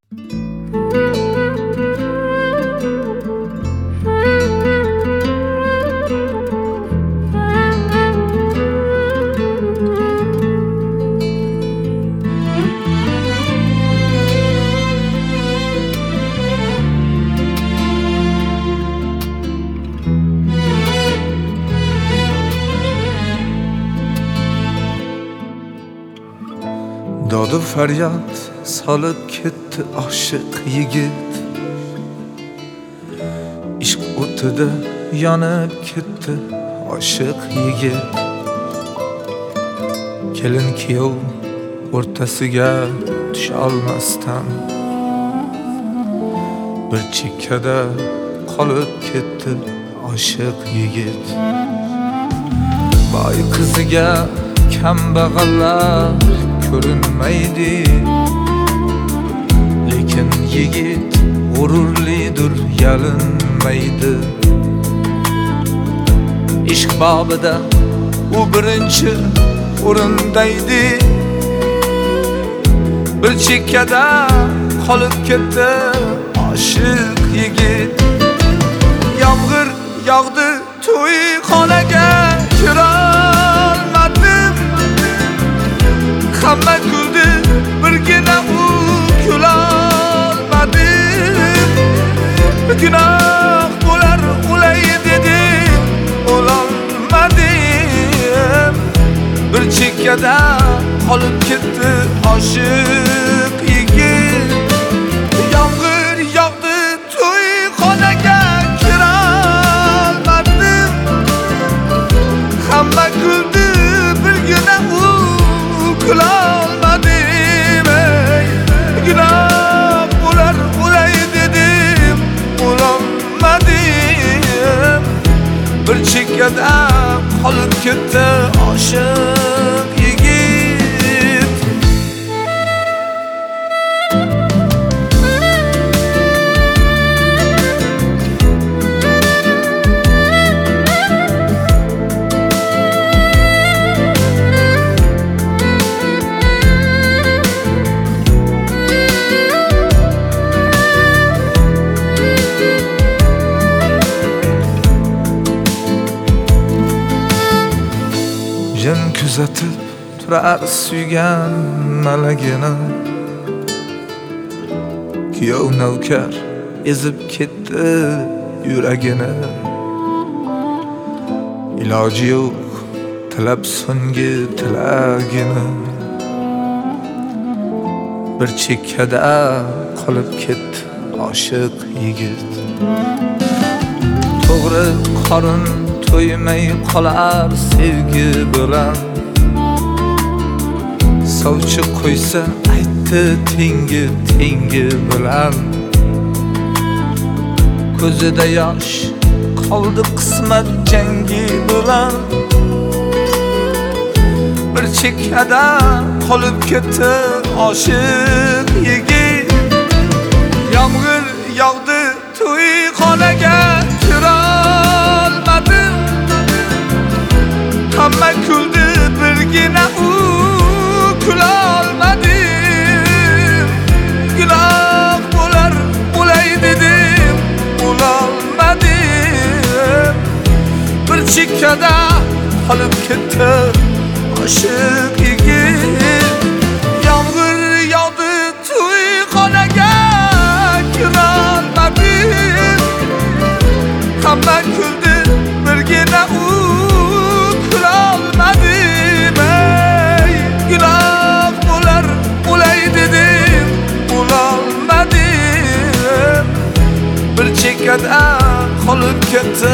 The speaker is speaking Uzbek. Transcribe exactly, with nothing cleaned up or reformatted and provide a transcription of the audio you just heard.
Dodu faryod solib ketdi oshiq yigit, ishq o'tida yonib ketdi oshiq yigit. Kelin kuyov o'rtasiga tusha olmasdan bir chekkada qolib ketdi oshiq yigit. Boy qiziga kambag'allar ko'rinmaydi, lekin yigit g'ururlidir, yalinmaydi. Ishq bobida u birinchi o'rindaydi, bir chekkada qolib ketdi oshiq yigit. Yomg'ir yog'di to'yxonaga kirolmadim, hamma kuldi birgina u kulolmadim. Gunoh bo'lar o'lay dedim, o'lolmadim. Bir chekkada qolib ketdi oshiq yigit. Yomg'ir yog'di to'yxonaga kirolmadim, hamma kuldi birgina u kulolmadim. Gunoh bo'lar o'lay dedim, o'lolmadim. Bir chekkada qolib ketdi oshiq yigit. Jin kuzatib turar suygan malagini, kuyov navkar ezib ketdi yuragini. Iloji yo'q tilab so'nggi tilagini, bir chekkada qolib ketdi oshiq yigit. To'g'ri qorin to'ymay qolar sevgi bilan, sovchi qo'ysa aytdi tengi tengi bilan. Ko'zida yosh qoldi qismat jangi bilan, bir chekkada qolib ketdi oshiq yigit. Yomg'ir yog'di to'yxonaga kirolmadim, hamma kuldi birgina u kulolmadim. Gunoh bo'lar o'lay dedim, o'lolmadim. Bir chekkada qolib ketdi oshiq yigit. Yomg'ir yog'di to'yxonaga kirolmadim, hamma kuldi birgina u kulolmadim. Gunoh bo'lar o'lay dedim, o'lolmadim. Bir chekkada qolib ketdi